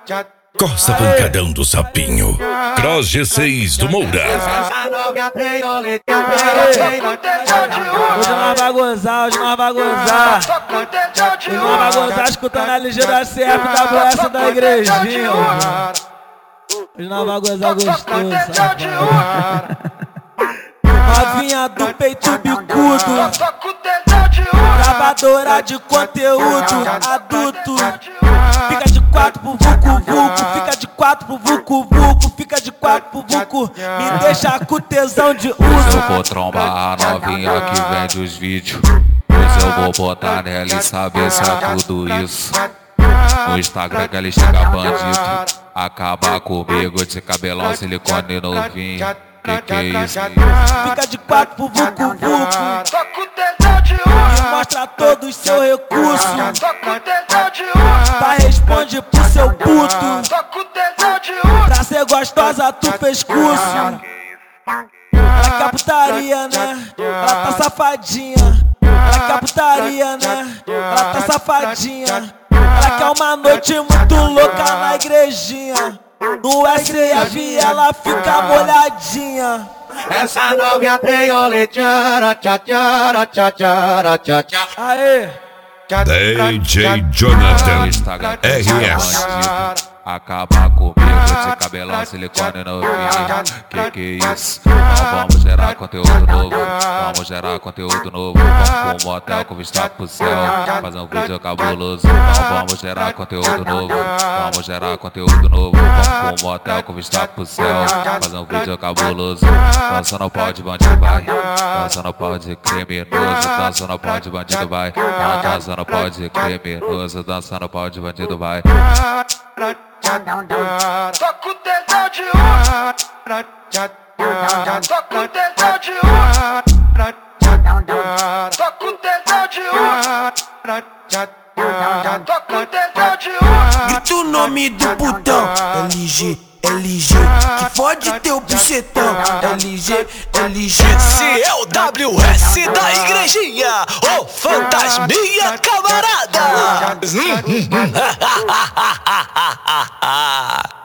Costa Pancadão do Sapinho, Cross G6 do Moura. Hoje nós vai gozar, hoje nós vai gozar. Hoje nós vai gozar escutando a ligeira CFWS da igrejinha. Hoje nós vai gozar gostoso, novinha do peito bicudo, gravadora de conteúdo adulto. Fica de quatro pro vucu-vucu, fica de quatro pro vucu-vucu, fica de quatro pro vucu, me deixa com tesão de uso. Eu vou trombar a novinha que vende os vídeos, pois eu vou botar nela e saber se é tudo isso. No Instagram que ela chega bandido, acaba comigo de cabelão, silicone novinho. Que é isso? Fica de quatro pro vucu-vucu, me mostra todos os seus recursos. Tá, responde pro seu puto, pra ser gostosa tu fez curso. Ela quer putaria, né? Ela tá safadinha. Ela quer putaria, né? Ela tá safadinha. Ela quer uma noite muito louca na igrejinha. No STF ela fica molhadinha. Essa novinha tem olê, tchara, tchara, tchara, tchara. Aê! DJ Jonathan RS. Acaba comigo de cabelão, silicone novinho. Que é isso? Então vamos gerar conteúdo novo. Vamos gerar conteúdo novo. Vamos pro motel com vista pro céu, fazer um vídeo cabuloso. Então vamos gerar conteúdo novo. Vamos gerar conteúdo novo. Vamos pro motel com vista pro céu, fazer um vídeo cabuloso. Dança no pau de bandido vai, dança no pau de criminoso. Dança no pau de bandido vai, dança no pau de criminoso. Dança no pau de bandido vai. Tô com tesão de uva. Tô com tesão de uva. Tô com tesão de uva. Tô com tesão de uva. Grita o nome do putão, LG, LG, que fode teu bucetão, LG, LG. Esse é o WS da igrejinha, ô fantasminha camarada.